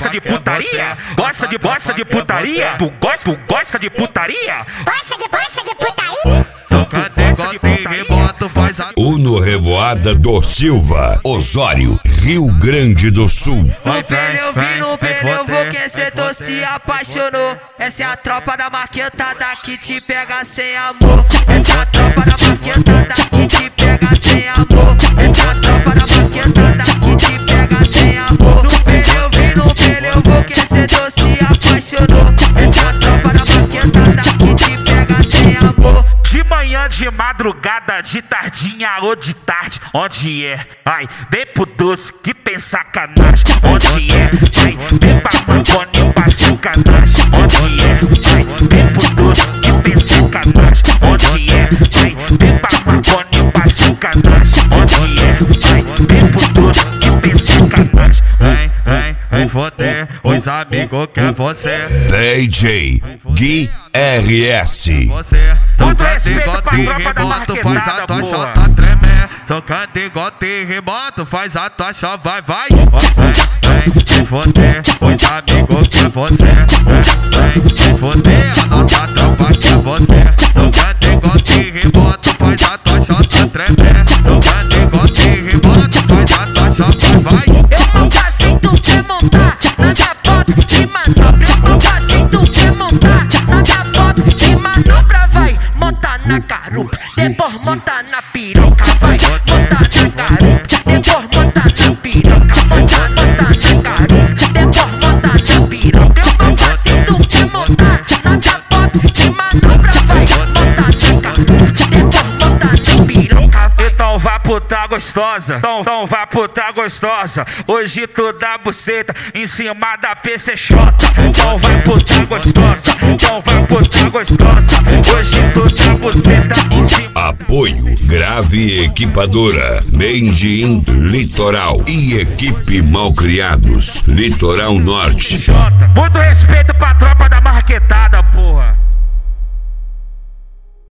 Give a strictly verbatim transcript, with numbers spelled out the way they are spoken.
de putaria? Gosta de gosta de putaria? Tu gosta, tu gosta de putaria? Gosta de gosta de putaria? Toca degote e rebota, faz a... Uno Revoada do Silva, Osório, Rio Grande do Sul. No pneu, vi no pneu, vou que cê tô se apaixonou. Essa é a tropa da marquetada que te pega sem amor. Essa é a tropa da marquetada que te pega sem amor. Essa é a tropa da marquetada que te pega sem amor. No pneu, vi no pneu, vou que cê tô se apaixonou. Essa é a tropa da marquetada que te pega sem amor. De manhã, de madrugada, de tardinha ou de tarde, onde é? Ai, vem pro doce que tem sacanagem, onde é? Ai, vem pra maconha pra sacanagem, onde é? Ai, vem pro doce que tem sacanagem, onde é? Ai, vem pra maconha pra sacanagem, onde é? Ai, vem pro doce que tem sacanagem. Vem, vem, vem foder, os amigos quer você. D J Gui R S. Você, Muito toca respeito pra degote e tropa da rebota, faz a marquetada, tua porra. chota tremer. Toca degote e rebota, faz a tua chota, vai, vai. Vem, vem, vem foder, os amigos quer você. Vem, vem, vem foder, a nossa tropa quer você. Toca degote e rebota, faz a tua chota tremer. Toca degote e rebota, faz a tua chota, vai. Eu nunca sei tu quer montar na minha bota de manobra. Eu nunca sei tu quer montar na minha bota de manobra. Vai montar na garupa, depois montar na piroca. Vai montar na garupa, depois montar na piroca. Montar, montar na garupa, depois montar na piroca. Eu nunca sei tu quer montar na minha bota de manobra. Vai montar na garupa, depois montar na piroca. Vai. Então vá puta gostosa, então, então vá puta gostosa. Hoje tu dá buceta em cima da P C X. Então vai puta gostosa, então vai puta gostosa. Hoje tu dá buceta em cima. Apoio Grave Equipadora, Made in Litoral e Equipe Malcriados, Litoral Norte. Muito respeito pra tropa da marquetada.